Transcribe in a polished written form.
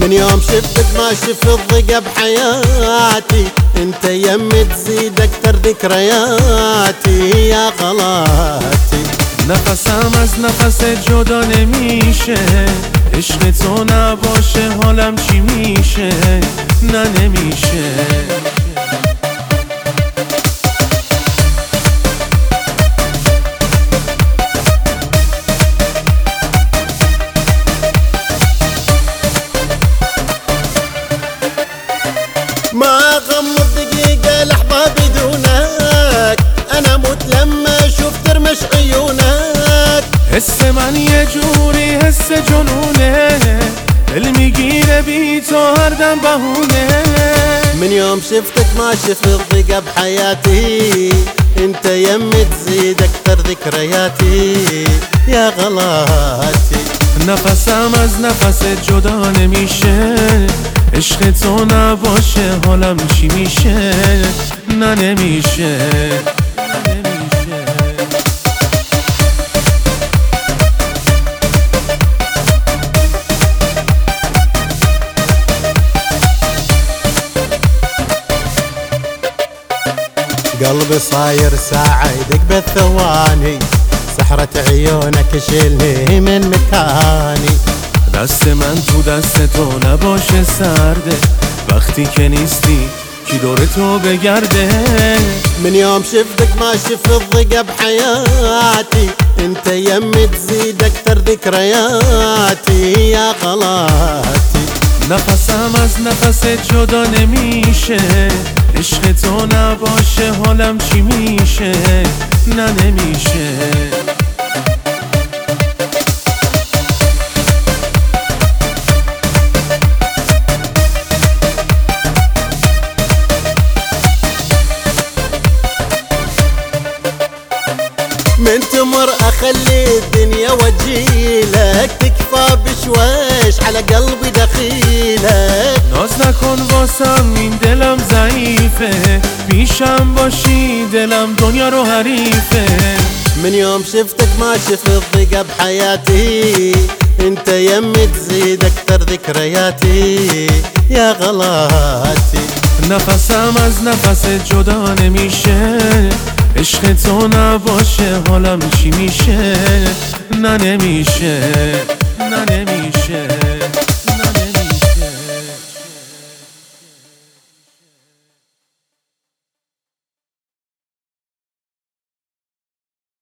من يوم شفتك ما شفت الضيقة بحياتي، انت يمي تزيد اكتر ذكرياتي يا غلاتي. نفسم از نفس جدا نمیشه، عشق تو نباشه حالم چی میشه؟ نه نمیشه. ما غمض دقيقة لحظة بدونك، أنا موت لما أشوف ترمش عيونك. حس من یه جوری حس جنونه، دل میگیره بی تو هر دم بهونه. من يوم شفتك ما شفت الضيقة بحياتي، انت يمي تزيد اكتر ذكرياتي يا غلاتي. نفسم از نفس جدا نمیشه، عشق تو نباشه حالم چی میشه؟ نه نمیشه. قلبي صاير ساعة يدق بالثواني، سحرة عيونك شيلني من مكاني. دست من تو دست تو نباشه سرده، وقتی که نیستی کی دور تو بگرده. من يوم شفتك ما شفت الضيقة بحياتي، انت يمي تزيد اكتر ذكرياتي يا غلاتي. نفسم از نفس جدا نمیشه، عشق تو نباشه حالم چی میشه؟ نه نمیشه. من تمر اخلي الدنيا واجيلك، تكفى بشويش على قلبي دخيلك. ناز نکن واسم این دلم ضعیفه، پیشم باشی دلم دنیا رو حریفه. من يوم شفتك ما شفت الضيقة بحياتي، انت يمي تزيد اكتر ذكرياتي يا غلاتي. نفسم از نفس جدا نمیشه، عشق تو نباشه حالم چی میشه؟ نه نمیشه. نه نمیشه.